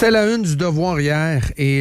C'était la une du Devoir hier et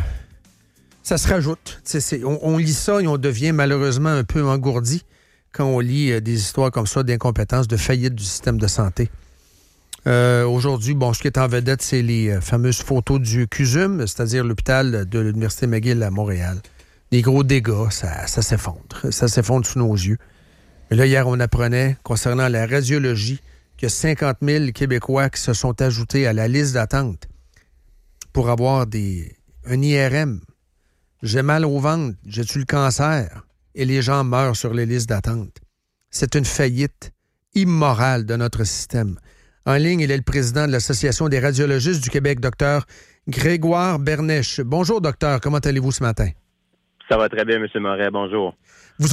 ça se rajoute. On lit ça et on devient malheureusement un peu engourdi quand on lit des histoires comme ça d'incompétence, de faillite du système de santé. Aujourd'hui, ce qui est en vedette, c'est les fameuses photos du CUSUM, c'est-à-dire l'hôpital de l'Université McGill à Montréal. Des gros dégâts, ça s'effondre. Ça s'effondre sous nos yeux. Mais là, hier, on apprenait, concernant la radiologie, qu'il y a 50 000 Québécois qui se sont ajoutés à la liste d'attente pour avoir un IRM. J'ai mal au ventre, j'ai-tu le cancer? Et les gens meurent sur les listes d'attente. C'est une faillite immorale de notre système. En ligne, il est le président de l'Association des radiologistes du Québec, Dr Grégoire Bernèche. Bonjour, docteur. Comment allez-vous ce matin? Ça va très bien, M. Moret. Bonjour. Vous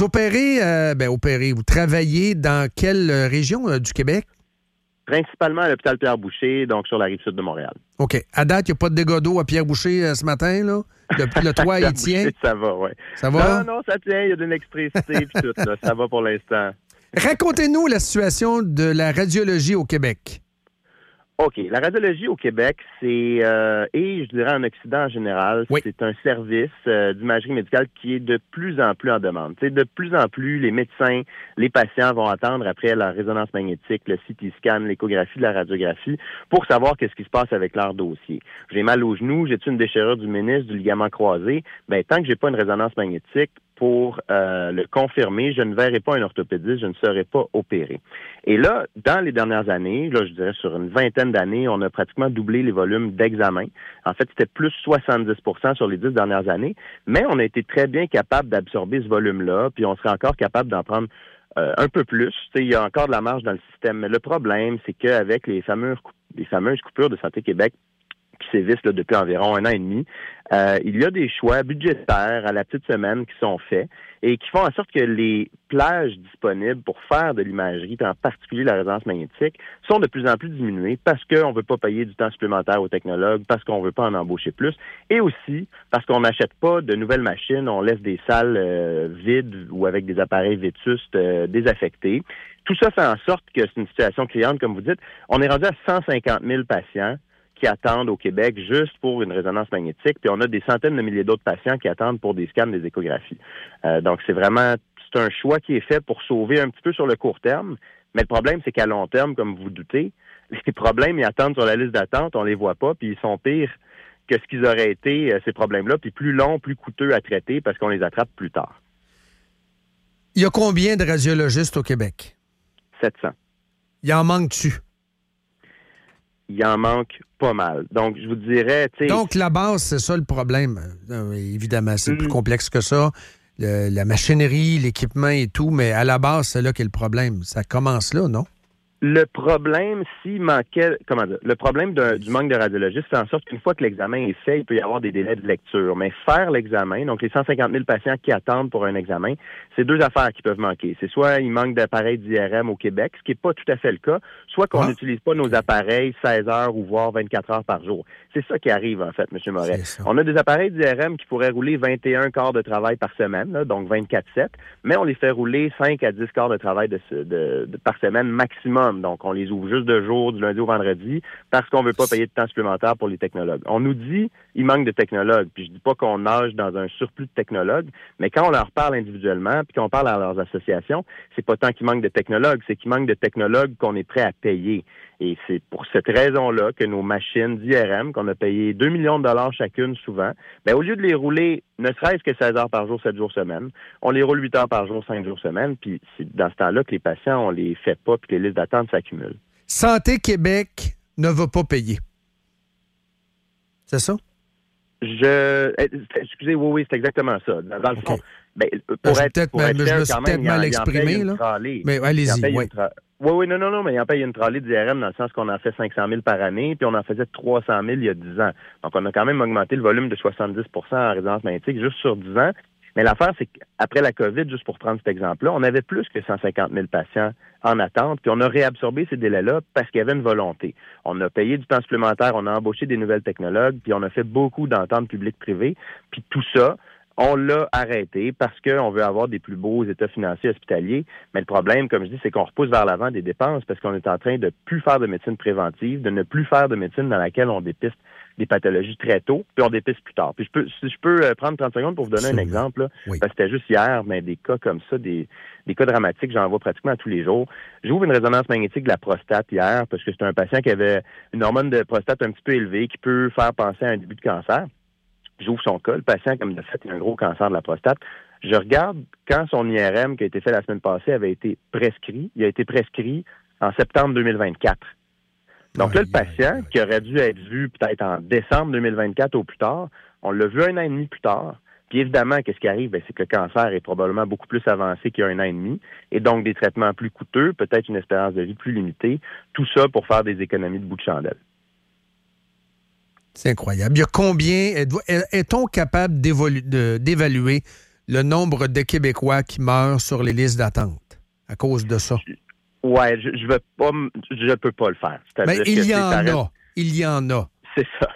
vous travaillez dans quelle région du Québec? Principalement à l'hôpital Pierre-Boucher, donc sur la rive sud de Montréal. OK. À date, il n'y a pas de dégâts d'eau à Pierre-Boucher ce matin, là? Le toit, il tient? Ça va, oui. Ça va? Non, ça tient. Il y a de l'électricité puis tout, là. Ça va pour l'instant. Racontez-nous la situation de la radiologie au Québec. OK. La radiologie au Québec, c'est, et je dirais en Occident en général, oui. C'est un service d'imagerie médicale qui est de plus en plus en demande. T'sais, de plus en plus, les médecins, les patients vont attendre après la résonance magnétique, le CT scan, l'échographie, la radiographie, pour savoir qu'est-ce qui se passe avec leur dossier. J'ai mal au genou, j'ai-tu une déchirure du ménisque, du ligament croisé? Tant que j'ai pas une résonance magnétique, pour le confirmer, je ne verrai pas un orthopédiste, je ne serai pas opéré. Et là, dans les dernières années, je dirais sur une vingtaine d'années, on a pratiquement doublé les volumes d'examens. En fait, c'était plus 70% sur les 10 dernières années, mais on a été très bien capable d'absorber ce volume-là, puis on serait encore capable d'en prendre un peu plus. Il y a encore de la marge dans le système. Mais le problème, c'est qu'avec les fameuses coupures de Santé Québec, qui sévissent là, depuis environ 1 an et demi, il y a des choix budgétaires à la petite semaine qui sont faits et qui font en sorte que les plages disponibles pour faire de l'imagerie, en particulier la résonance magnétique, sont de plus en plus diminuées parce qu'on ne veut pas payer du temps supplémentaire aux technologues, parce qu'on ne veut pas en embaucher plus, et aussi parce qu'on n'achète pas de nouvelles machines, on laisse des salles vides ou avec des appareils vétustes désaffectés. Tout ça fait en sorte que c'est une situation criante, comme vous dites. On est rendu à 150 000 patients qui attendent au Québec juste pour une résonance magnétique, puis on a des centaines de milliers d'autres patients qui attendent pour des scans, des échographies. Donc, c'est un choix qui est fait pour sauver un petit peu sur le court terme, mais le problème, c'est qu'à long terme, comme vous doutez, les problèmes, ils attendent sur la liste d'attente, on les voit pas, puis ils sont pires que ce qu'ils auraient été, ces problèmes-là, puis plus longs, plus coûteux à traiter parce qu'on les attrape plus tard. Il y a combien de radiologistes au Québec? 700. Il en manque-tu? Il en manque pas mal. Donc, je vous dirais... Donc, la base, c'est ça le problème. Évidemment, c'est plus complexe que ça. La machinerie, l'équipement et tout, mais à la base, c'est là qu'est le problème. Ça commence là, non? Le problème, le problème du manque de radiologistes, c'est en sorte qu'une fois que l'examen est fait, il peut y avoir des délais de lecture. Mais faire l'examen, donc les 150 000 patients qui attendent pour un examen, c'est 2 affaires qui peuvent manquer. C'est soit il manque d'appareils d'IRM au Québec, ce qui n'est pas tout à fait le cas, soit qu'on n'utilise pas nos appareils 16 heures ou voire 24 heures par jour. C'est ça qui arrive, en fait, M. Moret. On a des appareils d'IRM qui pourraient rouler 21 quarts de travail par semaine, là, donc 24/7, mais on les fait rouler 5 à 10 quarts de travail par semaine maximum. Donc, on les ouvre juste de jour, du lundi au vendredi, parce qu'on ne veut pas payer de temps supplémentaire pour les technologues. On nous dit il manque de technologues, puis je dis pas qu'on nage dans un surplus de technologues, mais quand on leur parle individuellement, puis qu'on parle à leurs associations, c'est pas tant qu'il manque de technologues, c'est qu'il manque de technologues qu'on est prêt à payer. Et c'est pour cette raison-là que nos machines d'IRM, qu'on a payé 2 millions de dollars chacune souvent, au lieu de les rouler ne serait-ce que 16 heures par jour, 7 jours semaine, on les roule 8 heures par jour, 5 jours semaine, puis c'est dans ce temps-là que les patients, on les fait pas, puis que les listes d'attente s'accumulent. Santé Québec ne va pas payer. C'est ça? Excusez, oui, c'est exactement ça. Dans le fond, je me suis peut-être mal exprimé, là. Mais allez-y, oui. Oui, non, mais il en paye une tralée d'IRM dans le sens qu'on en fait 500 000 par année, puis on en faisait 300 000 il y a 10 ans. Donc, on a quand même augmenté le volume de 70 en résonance magnétique juste sur 10 ans. Mais l'affaire, c'est qu'après la COVID, juste pour prendre cet exemple-là, on avait plus que 150 000 patients en attente, puis on a réabsorbé ces délais-là parce qu'il y avait une volonté. On a payé du temps supplémentaire, on a embauché des nouvelles technologues, puis on a fait beaucoup d'ententes publiques-privées, puis tout ça On l'a arrêté parce qu'on veut avoir des plus beaux états financiers hospitaliers. Mais le problème, comme je dis, c'est qu'on repousse vers l'avant des dépenses parce qu'on est en train de plus faire de médecine préventive, de ne plus faire de médecine dans laquelle on dépiste des pathologies très tôt, puis on dépiste plus tard. Puis si je peux prendre 30 secondes pour vous donner un exemple, là, oui. parce que c'était juste hier, mais des cas comme ça, des cas dramatiques, j'en vois pratiquement tous les jours. J'ouvre une résonance magnétique de la prostate hier parce que c'est un patient qui avait une hormone de prostate un petit peu élevée qui peut faire penser à un début de cancer. J'ouvre son cas, le patient, comme de fait, il a un gros cancer de la prostate. Je regarde quand son IRM qui a été fait la semaine passée avait été prescrit. Il a été prescrit en septembre 2024. Donc là, le patient, qui aurait dû être vu peut-être en décembre 2024 au plus tard, on l'a vu 1 an et demi plus tard. Puis évidemment, qu'est-ce qui arrive? C'est que le cancer est probablement beaucoup plus avancé qu'il y a 1 an et demi, et donc des traitements plus coûteux, peut-être une espérance de vie plus limitée, tout ça pour faire des économies de bout de chandelle. C'est incroyable. Il y a combien, est-on capable d'évaluer le nombre de Québécois qui meurent sur les listes d'attente à cause de ça? Ouais, je peux pas le faire. Mais il y en a. C'est ça.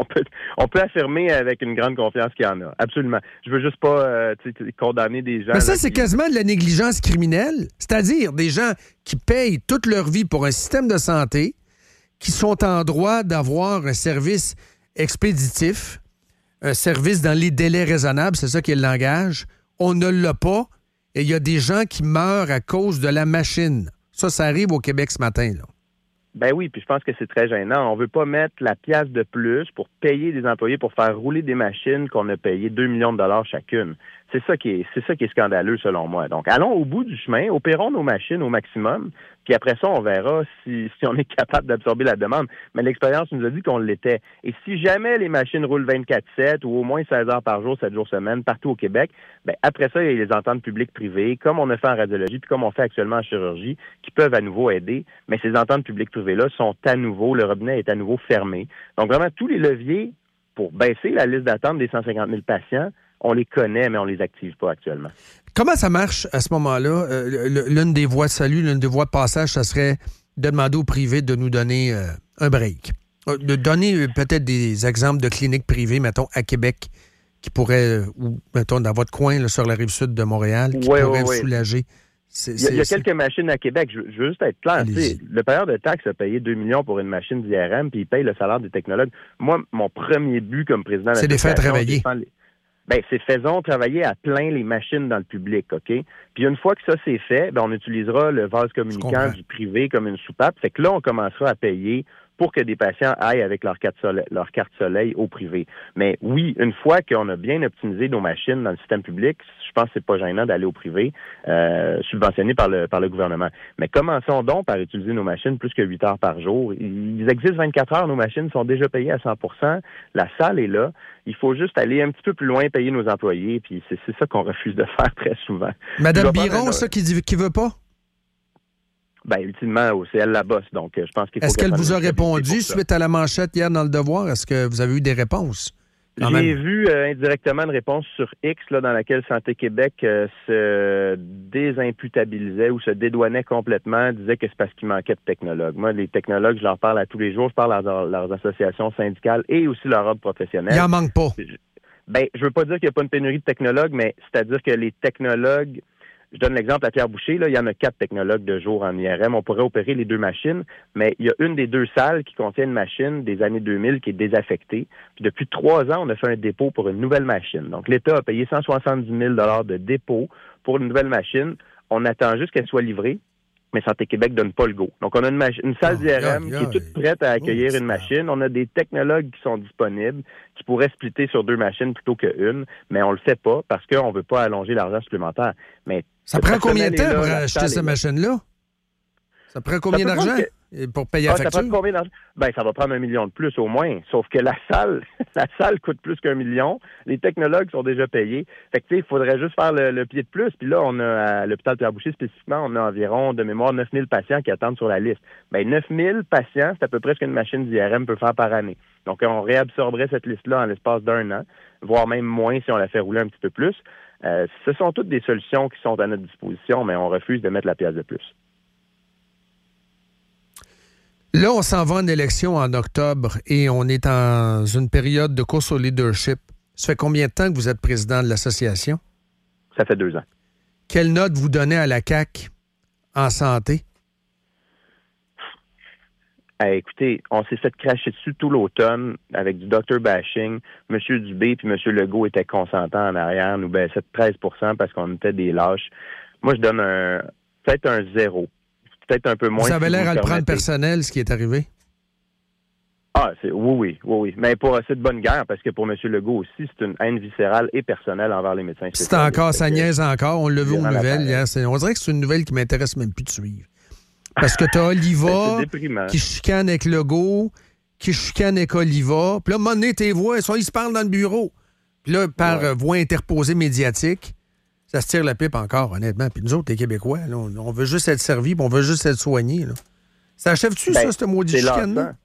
On peut affirmer avec une grande confiance qu'il y en a. Absolument. Je veux juste pas condamner des gens. Mais ça, c'est quasiment de la négligence criminelle. C'est-à-dire des gens qui payent toute leur vie pour un système de santé, qui sont en droit d'avoir un service expéditif, un service dans les délais raisonnables, c'est ça qui est le langage. On ne l'a pas et il y a des gens qui meurent à cause de la machine. Ça arrive au Québec ce matin, là. Ben oui, puis je pense que c'est très gênant. On veut pas mettre la pièce de plus pour payer des employés pour faire rouler des machines qu'on a payé 2 millions de dollars chacune. C'est ça qui est scandaleux selon moi. Donc, allons au bout du chemin, opérons nos machines au maximum, puis après ça, on verra si on est capable d'absorber la demande. Mais l'expérience nous a dit qu'on l'était. Et si jamais les machines roulent 24/7 ou au moins 16 heures par jour, 7 jours semaine, partout au Québec, ben après ça, il y a les ententes publiques-privées, comme on a fait en radiologie, puis comme on fait actuellement en chirurgie, qui peuvent à nouveau aider. Mais ces ententes publiques-privées-là sont à nouveau, le robinet est à nouveau fermé. Donc vraiment, tous les leviers pour baisser la liste d'attente des 150 000 patients, on les connaît, mais on les active pas actuellement. Comment ça marche à ce moment-là? L'une des voies de salut, l'une des voies de passage, ça serait de demander au privé de nous donner un break. De donner peut-être des exemples de cliniques privées, mettons, à Québec, qui pourraient, ou mettons, dans votre coin, là, sur la rive sud de Montréal, qui pourraient soulager. Il y a quelques machines à Québec. Je veux juste être clair. Le payeur de taxes a payé 2 millions pour une machine d'IRM, puis il paye le salaire des technologues. Moi, mon premier but comme président de c'est de les faire travailler. C'est faisons travailler à plein les machines dans le public, OK? Puis une fois que ça c'est fait, on utilisera le vase communicant du privé comme une soupape. Fait que là, on commencera à payer pour que des patients aillent avec leur carte soleil au privé. Mais oui, une fois qu'on a bien optimisé nos machines dans le système public, je pense que c'est pas gênant d'aller au privé, subventionné par le gouvernement. Mais commençons donc par utiliser nos machines plus que 8 heures par jour. Ils existent 24 heures, nos machines sont déjà payées à 100%. La salle est là. Il faut juste aller un petit peu plus loin, payer nos employés, puis c'est ça qu'on refuse de faire très souvent. Madame Biron, ça qui veut pas? Ben, ultimement, c'est elle la bosse, donc je pense qu'il faut... Est-ce qu'elle vous a répondu suite à la manchette hier dans Le Devoir? Est-ce que vous avez eu des réponses? J'ai vu indirectement une réponse sur X là, dans laquelle Santé Québec se désimputabilisait ou se dédouanait complètement, disait que c'est parce qu'il manquait de technologues. Moi, les technologues, je leur parle à tous les jours, je parle à leurs associations syndicales et aussi leur ordre professionnel. Il en manque pas. Ben, je veux pas dire qu'il n'y a pas une pénurie de technologues, mais c'est-à-dire que les technologues... Je donne l'exemple à Pierre Boucher, là, il y en a 4 technologues de jour en IRM. On pourrait opérer les 2 machines, mais il y a une des 2 salles qui contient une machine des années 2000 qui est désaffectée. Puis depuis 3 ans, on a fait un dépôt pour une nouvelle machine. Donc l'État a payé 170 000 $ de dépôt pour une nouvelle machine. On attend juste qu'elle soit livrée, mais Santé Québec donne pas le go. Donc on a une salle d'IRM qui est toute prête à accueillir une machine. On a des technologues qui sont disponibles, qui pourraient splitter sur 2 machines plutôt qu'une, mais on le fait pas parce qu'on veut pas allonger l'argent supplémentaire. Mais ça prend combien de temps pour acheter cette machine-là? Ça prend combien d'argent pour payer la facture? Ça prend combien d'argent? Ben, ça va prendre 1 million de plus au moins. Sauf que la salle coûte plus qu'1 million. Les technologues sont déjà payés. Fait que, tu sais, il faudrait juste faire le pied de plus. Puis là, on a, à l'hôpital Pierre-Boucher spécifiquement, on a environ, de mémoire, 9 000 patients qui attendent sur la liste. Ben, 9 000 patients, c'est à peu près ce qu'une machine d'IRM peut faire par année. Donc, on réabsorberait cette liste-là en l'espace d'1 an, voire même moins si on la fait rouler un petit peu plus. Ce sont toutes des solutions qui sont à notre disposition, mais on refuse de mettre la pièce de plus. Là, on s'en va en élection en octobre et on est dans une période de course au leadership Ça fait combien de temps que vous êtes président de l'association? Ça fait 2 ans. Quelle note vous donnez à la CAQ en santé? Écoutez, on s'est fait cracher dessus tout l'automne avec du doctor bashing. M. Dubé puis M. Legault étaient consentants en arrière, nous baissaient de 13 parce qu'on était des lâches. Moi, je donne peut-être un 0. Peut-être un peu moins. Vous avez l'air à le prendre permettez. personnel, ce qui est arrivé? Oui. Mais c'est de bonne guerre, parce que pour M. Legault aussi, c'est une haine viscérale et personnelle envers les médecins C'est encore, ça niaise encore. On l'a vu aux nouvelles hier. On dirait que c'est une nouvelle qui m'intéresse même plus de suivre. Parce que t'as Oliva qui chicane avec Legault, qui chicane avec Oliva. Puis là, à un moment donné, tes voix, ils se parlent dans le bureau. Puis là, par voix interposée médiatique, ça se tire la pipe encore, honnêtement. Puis nous autres, les Québécois, là, on veut juste être servis, puis on veut juste être soignés. Là. Ça achève-tu, ça, ce maudit chicane-là?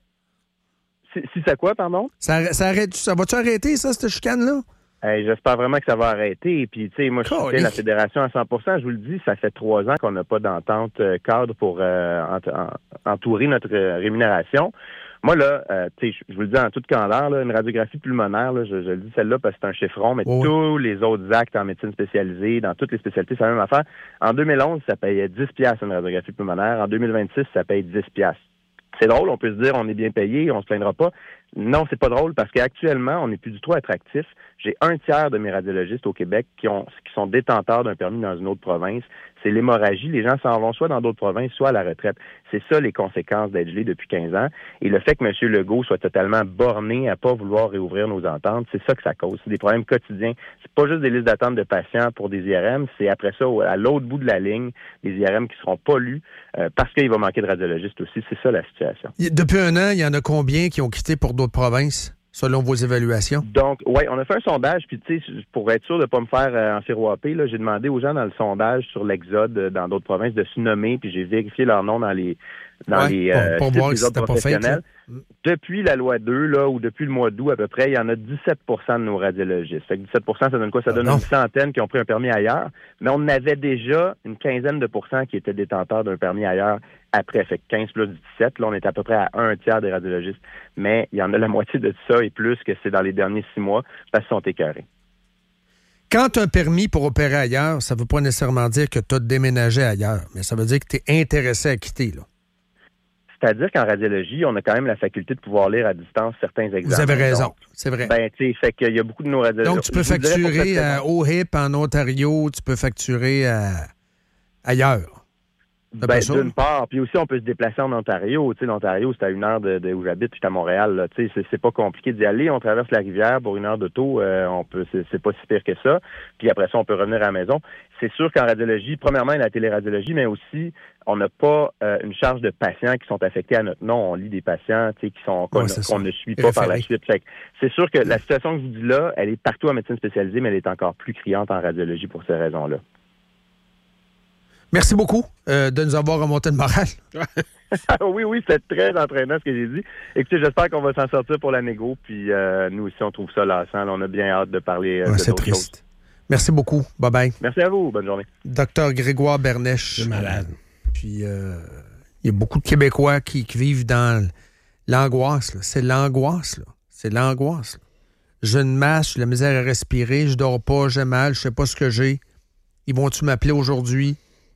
Si c'est quoi, pardon? Ça va-tu arrêter, ça, cette chicane-là? J'espère vraiment que ça va arrêter. Puis, tu sais, moi, je soutiens la fédération à 100 % Je vous le dis, ça fait 3 ans qu'on n'a pas d'entente cadre pour entourer notre rémunération. Moi, là, tu sais, je vous le dis en toute candeur, là, une radiographie pulmonaire, là, je le dis celle-là parce que c'est un chiffron, mais tous les autres actes en médecine spécialisée, dans toutes les spécialités, c'est la même affaire. En 2011, ça payait 10 $ une radiographie pulmonaire. En 2026, ça paye 10 $. C'est drôle, on peut se dire on est bien payé, on se plaindra pas. Non, c'est pas drôle parce qu'actuellement, on n'est plus du tout attractif. J'ai 1/3 de mes radiologistes au Québec qui sont détenteurs d'un permis dans une autre province. C'est l'hémorragie. Les gens s'en vont soit dans d'autres provinces, soit à la retraite. C'est ça les conséquences d'être gelé depuis 15 ans. Et le fait que M. Legault soit totalement borné à pas vouloir réouvrir nos ententes, c'est ça que ça cause. C'est des problèmes quotidiens. C'est pas juste des listes d'attente de patients pour des IRM, c'est après ça, à l'autre bout de la ligne, des IRM qui seront pas lus parce qu'il va manquer de radiologistes aussi. C'est ça la situation. Depuis 1 an, il y en a combien qui ont quitté pour d'autres provinces, selon vos évaluations? Donc, oui, on a fait un sondage, puis tu sais, pour être sûr de ne pas me faire enfiroiper, là, j'ai demandé aux gens dans le sondage sur l'Exode dans d'autres provinces de se nommer, puis j'ai vérifié leur nom dans les pour voir si c'était pas fake. Depuis la loi 2, là, ou depuis le mois d'août à peu près, il y en a 17 % de nos radiologistes. Fait que 17 % ça donne quoi? Ça donne une centaine qui ont pris un permis ailleurs. Mais on avait déjà une quinzaine de pourcents qui étaient détenteurs d'un permis ailleurs après. Fait que 15 plus 17, là, on est à peu près à 1/3 des radiologistes. Mais il y en a la moitié de ça et plus que c'est dans les derniers 6 mois parce qu'ils sont écœurés. Quand tu as un permis pour opérer ailleurs, ça ne veut pas nécessairement dire que tu as déménagé ailleurs, mais ça veut dire que tu es intéressé à quitter, là. C'est-à-dire qu'en radiologie, on a quand même la faculté de pouvoir lire à distance certains examens. Vous avez raison, c'est vrai. Ben, tu sais, fait qu'il y a beaucoup de nos radiologistes. Donc, tu peux facturer à OHIP en Ontario, tu peux facturer ailleurs. Ben, d'une part. Puis aussi, on peut se déplacer en Ontario. Tu sais, l'Ontario, c'est à 1 heure de où j'habite, puis je suis à Montréal. Là. Tu sais, c'est pas compliqué d'y aller. On traverse la rivière pour 1 heure d'auto. C'est pas si pire que ça. Puis après ça, on peut revenir à la maison. C'est sûr qu'en radiologie, premièrement, il y a la téléradiologie, mais aussi, on n'a pas une charge de patients qui sont affectés à notre nom. On lit des patients, tu sais, qu'on ne suit pas par la suite. Fait que c'est sûr que la situation que je vous dis là, elle est partout en médecine spécialisée, mais elle est encore plus criante en radiologie pour ces raisons-là. Merci beaucoup de nous avoir remonté le moral. Oui, c'est très entraînant ce que j'ai dit. Écoutez, j'espère qu'on va s'en sortir pour la négo, puis nous aussi, on trouve ça lassant. Là, on a bien hâte de parler de c'est d'autres triste. choses. Merci beaucoup. Bye-bye. Merci à vous. Bonne journée. Docteur Grégoire Bernèche. C'est malade. Puis, il y a beaucoup de Québécois qui vivent dans l'angoisse. Là. C'est l'angoisse. Là. C'est l'angoisse. Là. J'ai une masse, j'ai la misère à respirer, je dors pas, j'ai mal, je sais pas ce que j'ai. Ils vont-tu m'appeler aujourd'hui?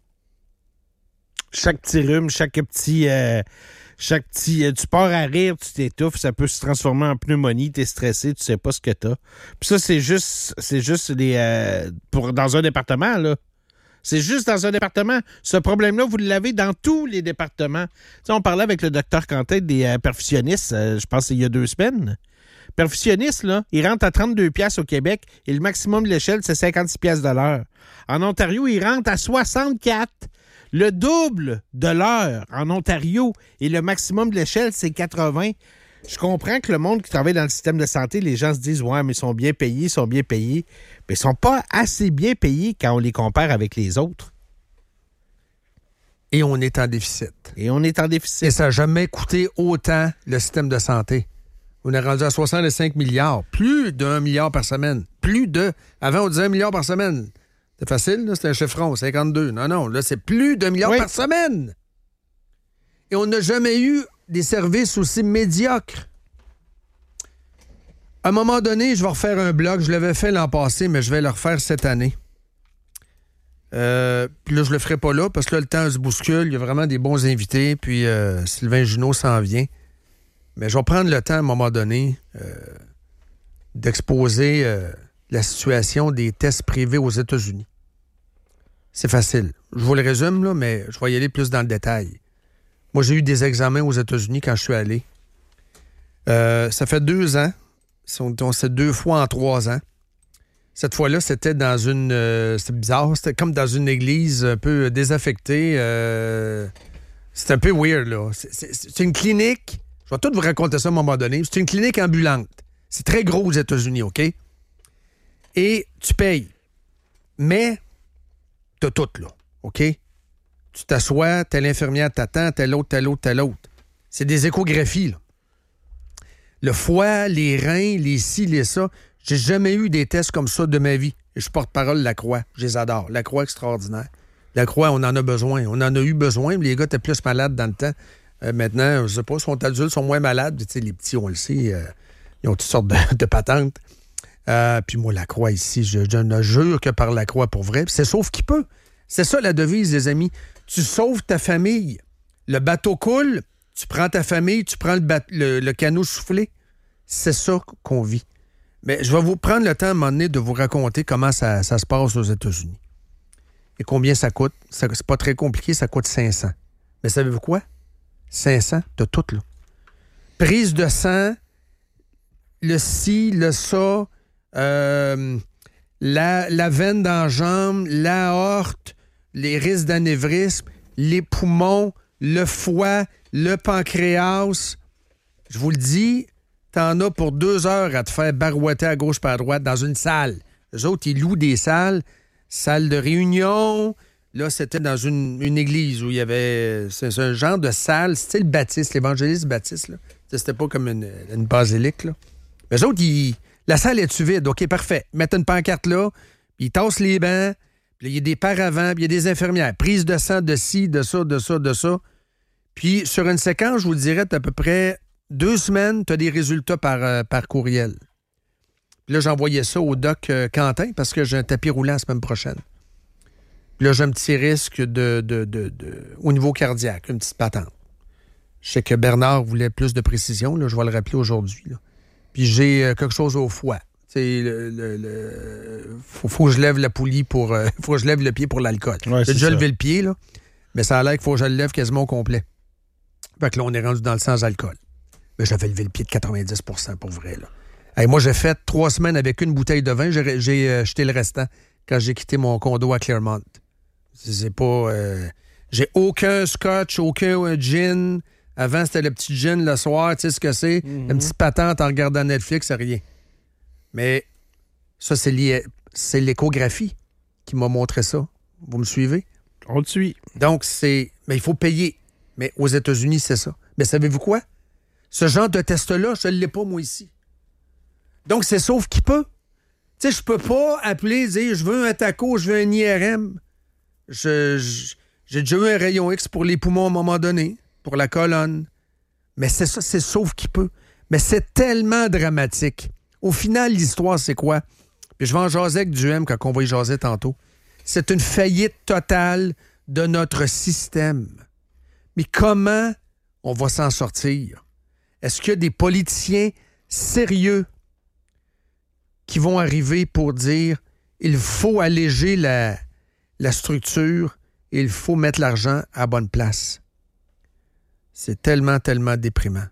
Chaque petit rhume, chaque petit tu pars à rire, tu t'étouffes, ça peut se transformer en pneumonie, t'es stressé, tu sais pas ce que t'as. Puis ça, c'est juste dans un département, là. C'est juste dans un département. Ce problème-là, vous l'avez dans tous les départements. Tu sais, on parlait avec le docteur Quentin des perfusionnistes, je pense il y a 2 semaines. Perfusionniste, là, il rentre à 32 $ au Québec et le maximum de l'échelle, c'est 56 $ de l'heure. En Ontario, il rentre à 64. Le double de l'heure en Ontario et le maximum de l'échelle, c'est 80. Je comprends que le monde qui travaille dans le système de santé, les gens se disent « Ouais, mais ils sont bien payés. » Mais ils sont pas assez bien payés quand on les compare avec les autres. Et on est en déficit. Et ça n'a jamais coûté autant le système de santé. On est rendu à 65 milliards. Plus d'1 milliard par semaine. Avant, on disait 1 milliard par semaine. C'est facile, là, c'est un chiffron, 52. Non, là, c'est plus d'1 milliard par semaine. Et on n'a jamais eu des services aussi médiocres. À un moment donné, je vais refaire un blog. Je l'avais fait l'an passé, mais je vais le refaire cette année. Puis là, je le ferai pas là parce que là, le temps se bouscule. Il y a vraiment des bons invités. Puis Sylvain Junot s'en vient. Mais je vais prendre le temps, à un moment donné, d'exposer la situation des tests privés aux États-Unis. C'est facile. Je vous le résume, là, mais je vais y aller plus dans le détail. Moi, j'ai eu des examens aux États-Unis quand je suis allé. Ça fait 2 ans. C'est 2 fois en 3 ans. Cette fois-là, c'était dans une... c'était bizarre. C'était comme dans une église un peu désaffectée. C'est un peu weird, là. C'est une clinique... Je vais tout vous raconter ça à un moment donné. C'est une clinique ambulante. C'est très gros aux États-Unis, OK? Et tu payes. Mais t'as tout, là. OK? Tu t'assois, telle infirmière t'attend, telle autre. C'est des échographies, là. Le foie, les reins, les ci, les ça. J'ai jamais eu des tests comme ça de ma vie. Et je porte-parole de la Croix. Je les adore. La Croix extraordinaire. La Croix, on en a besoin. On en a eu besoin. Les gars étaient plus malades dans le temps. Maintenant, je sais pas, ils sont adultes, sont moins malades. Tu sais, les petits, on le sait, ils ont toutes sortes de patentes. Puis moi, la Croix ici, je ne jure que par la Croix pour vrai. Puis c'est sauve qui peut. C'est ça la devise, les amis. Tu sauves ta famille. Le bateau coule, tu prends ta famille, tu prends le canot soufflé. C'est ça qu'on vit. Mais je vais vous prendre le temps à un moment donné de vous raconter comment ça se passe aux États-Unis. Et combien ça coûte. C'est pas très compliqué, ça coûte 500. Mais savez-vous quoi? 500, t'as tout, là. Prise de sang, le ci, le ça, la veine dans la jambe, l'aorte, les risques d'anévrisme, les poumons, le foie, le pancréas. Je vous le dis, t'en as pour 2 heures à te faire barouetter à gauche par à droite dans une salle. Eux autres, ils louent des salles, salle de réunion. Là, c'était dans une église où il y avait... C'est un genre de salle, style baptiste, l'évangéliste baptiste. Là. C'était pas comme une basilique. Là. Mais eux autres, la salle est-tu vide? OK, parfait. Ils mettent une pancarte là, puis ils tassent les bancs, puis il y a des paravents, puis il y a des infirmières. Prise de sang de ci, de ça, de ça, de ça. Puis sur une séquence, je vous le dirais, d'à peu près 2 semaines, tu as des résultats par courriel. Puis là, j'envoyais ça au doc Quentin parce que j'ai un tapis roulant la semaine prochaine. Puis là, j'ai un petit risque au niveau cardiaque, une petite patente. Je sais que Bernard voulait plus de précision, là, je vais le rappeler aujourd'hui. Là. Puis j'ai quelque chose au foie. Faut que je lève la poulie pour... faut que je lève le pied pour l'alcool. Ouais, j'ai déjà levé le pied, là, mais ça a l'air qu'il faut que je le lève quasiment au complet. Fait que là, on est rendu dans le sans alcool. Mais j'avais levé le pied de 90% pour vrai, là. Hey, moi, j'ai fait 3 semaines avec une bouteille de vin. J'ai jeté le restant quand j'ai quitté mon condo à Claremont. C'est pas... j'ai aucun scotch, aucun gin. Avant, c'était le petit gin le soir. Tu sais ce que c'est? Une petite patente en regardant Netflix, c'est rien. Mais ça, c'est l'échographie qui m'a montré ça. Vous me suivez? On te suit. Donc, mais il faut payer. Mais aux États-Unis, c'est ça. Mais savez-vous quoi? Ce genre de test-là, je ne l'ai pas, moi, ici. Donc, c'est sauf qui peut. Tu sais, je peux pas appeler et dire « Je veux un taco, je veux un IRM. » J'ai déjà eu un rayon X pour les poumons à un moment donné, pour la colonne. Mais c'est ça, c'est sauf qui peut. Mais c'est tellement dramatique. Au final, l'histoire, c'est quoi? Puis je vais en jaser avec Duhem quand on va y jaser tantôt. C'est une faillite totale de notre système. Mais comment on va s'en sortir? Est-ce qu'il y a des politiciens sérieux qui vont arriver pour dire il faut alléger la structure et il faut mettre l'argent à bonne place? C'est tellement, tellement déprimant.